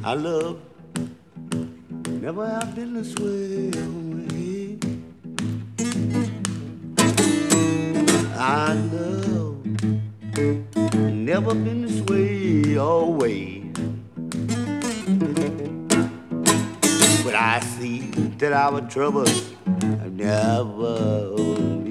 I love never have been this way. I love never been this way always. But I see that our troubles have never